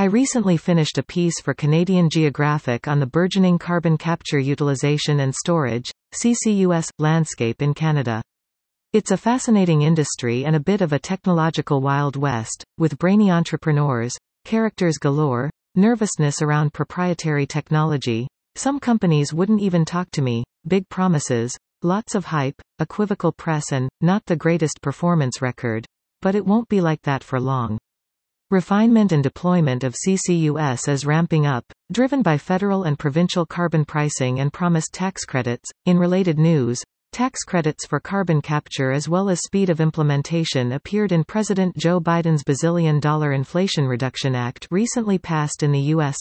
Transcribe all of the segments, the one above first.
I recently finished a piece for Canadian Geographic on the burgeoning carbon capture utilization and storage, CCUS, landscape in Canada. It's a fascinating industry and a bit of a technological Wild West, with brainy entrepreneurs, characters galore, nervousness around proprietary technology. Some companies wouldn't even talk to me, big promises, lots of hype, equivocal press and, not the greatest performance record. But it won't be like that for long. Refinement and deployment of CCUS is ramping up, driven by federal and provincial carbon pricing and promised tax credits. In related news, tax credits for carbon capture as well as speed of implementation appeared in President Joe Biden's bazillion-dollar Inflation Reduction Act recently passed in the U.S.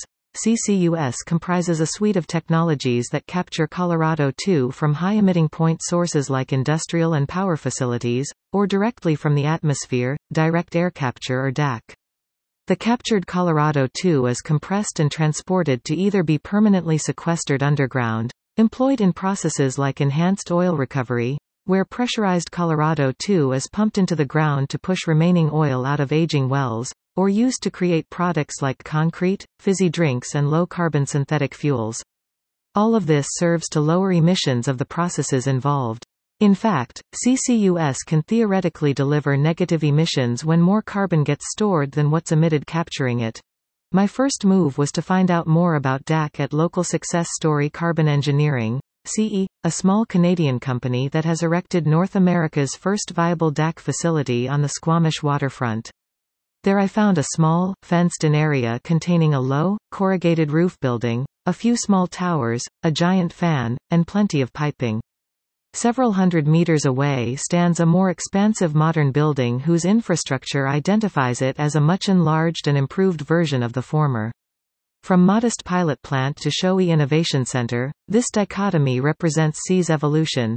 CCUS comprises a suite of technologies that capture Colorado-2 from high-emitting point sources like industrial and power facilities, or directly from the atmosphere, direct air capture or DAC. The captured Colorado-2 is compressed and transported to either be permanently sequestered underground, employed in processes like enhanced oil recovery, where pressurized Colorado-2 is pumped into the ground to push remaining oil out of aging wells, or used to create products like concrete, fizzy drinks and low-carbon synthetic fuels. All of this serves to lower emissions of the processes involved. In fact, CCUS can theoretically deliver negative emissions when more carbon gets stored than what's emitted capturing it. My first move was to find out more about DAC at local success story Carbon Engineering, CE, a small Canadian company that has erected North America's first viable DAC facility on the Squamish waterfront. There I found a small, fenced-in area containing a low, corrugated roof building, a few small towers, a giant fan, and plenty of piping. Several hundred meters away stands a more expansive modern building whose infrastructure identifies it as a much enlarged and improved version of the former. From modest pilot plant to showy innovation center, this dichotomy represents CE's evolution.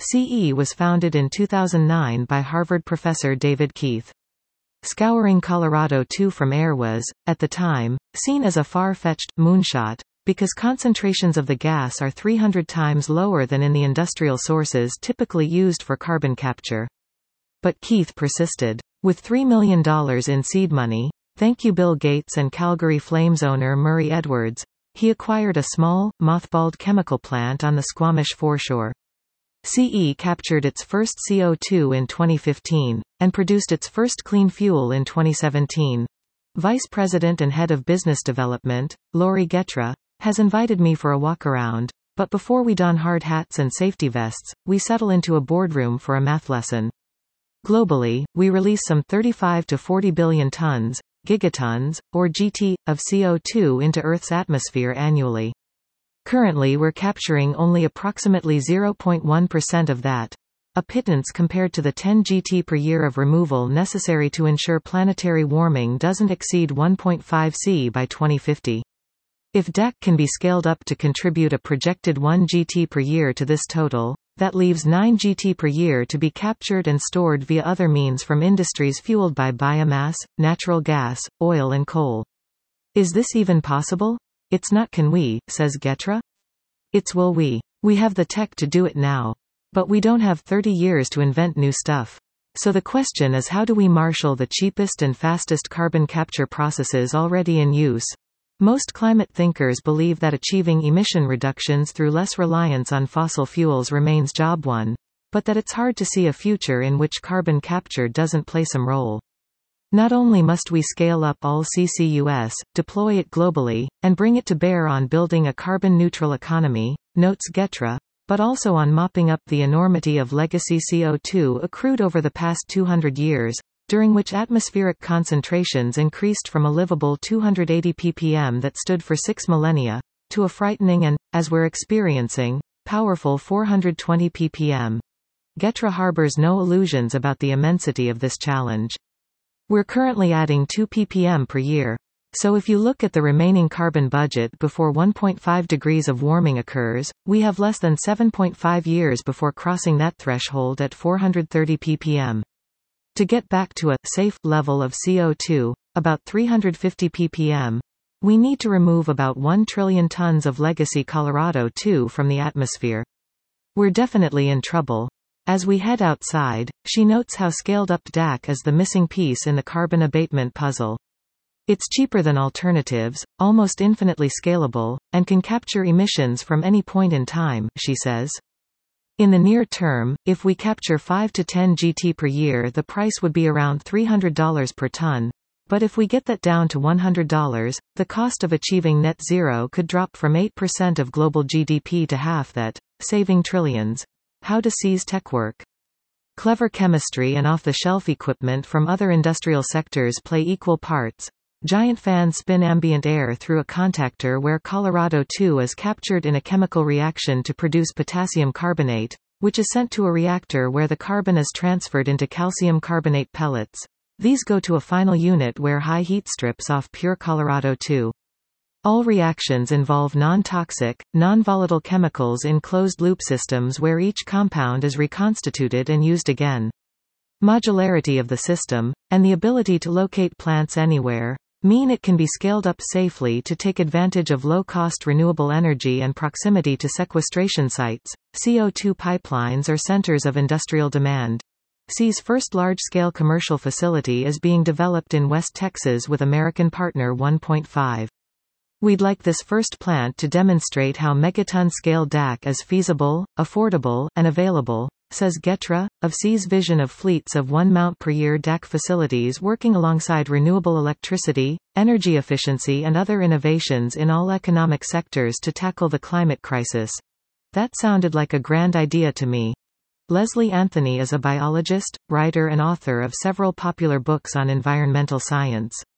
CE was founded in 2009 by Harvard professor David Keith. Scouring Colorado-2 from air was, at the time, seen as a far-fetched moonshot, because concentrations of the gas are 300 times lower than in the industrial sources typically used for carbon capture. But Keith persisted. With $3 million in seed money, thank you Bill Gates and Calgary Flames owner Murray Edwards, he acquired a small, mothballed chemical plant on the Squamish foreshore. CE captured its first CO2 in 2015, and produced its first clean fuel in 2017. Vice President and Head of Business Development, Lori Getra, has invited me for a walk-around, but before we don hard hats and safety vests, we settle into a boardroom for a math lesson. Globally, we release some 35 to 40 billion tons, gigatons, or GT, of CO2 into Earth's atmosphere annually. Currently we're capturing only approximately 0.1% of that. A pittance compared to the 10 GT per year of removal necessary to ensure planetary warming doesn't exceed 1.5 C by 2050. If DAC can be scaled up to contribute a projected 1 GT per year to this total, that leaves 9 GT per year to be captured and stored via other means from industries fueled by biomass, natural gas, oil and coal. Is this even possible? It's not can we, says Getra. It's will we. We have the tech to do it now. But we don't have 30 years to invent new stuff. So the question is, how do we marshal the cheapest and fastest carbon capture processes already in use? Most climate thinkers believe that achieving emission reductions through less reliance on fossil fuels remains job one, but that it's hard to see a future in which carbon capture doesn't play some role. Not only must we scale up all CCUS, deploy it globally, and bring it to bear on building a carbon-neutral economy, notes Getra, but also on mopping up the enormity of legacy CO2 accrued over the past 200 years, during which atmospheric concentrations increased from a livable 280 ppm that stood for 6 millennia, to a frightening and, as we're experiencing, powerful 420 ppm. Getra harbors no illusions about the immensity of this challenge. We're currently adding 2 ppm per year. So if you look at the remaining carbon budget before 1.5 degrees of warming occurs, we have less than 7.5 years before crossing that threshold at 430 ppm. To get back to a safe level of CO2, about 350 ppm, we need to remove about 1 trillion tons of legacy Colorado-2 from the atmosphere. We're definitely in trouble. As we head outside, she notes how scaled-up DAC is the missing piece in the carbon abatement puzzle. It's cheaper than alternatives, almost infinitely scalable, and can capture emissions from any point in time, she says. In the near term, if we capture 5 to 10 GT per year, the price would be around $300 per ton. But if we get that down to $100, the cost of achieving net zero could drop from 8% of global GDP to half that, saving trillions. How does C's tech work? Clever chemistry and off-the-shelf equipment from other industrial sectors play equal parts. Giant fans spin ambient air through a contactor where Colorado 2 is captured in a chemical reaction to produce potassium carbonate, which is sent to a reactor where the carbon is transferred into calcium carbonate pellets. These go to a final unit where high heat strips off pure Colorado 2. All reactions involve non-toxic, non-volatile chemicals in closed-loop systems where each compound is reconstituted and used again. Modularity of the system, and the ability to locate plants anywhere, mean it can be scaled up safely to take advantage of low-cost renewable energy and proximity to sequestration sites, CO2 pipelines or centers of industrial demand. C's first large-scale commercial facility is being developed in West Texas with American partner 1.5. We'd like this first plant to demonstrate how megaton-scale DAC is feasible, affordable, and available, says Getra, of C's vision of fleets of 1 mount per year DAC facilities working alongside renewable electricity, energy efficiency and other innovations in all economic sectors to tackle the climate crisis. That sounded like a grand idea to me. Leslie Anthony is a biologist, writer and author of several popular books on environmental science.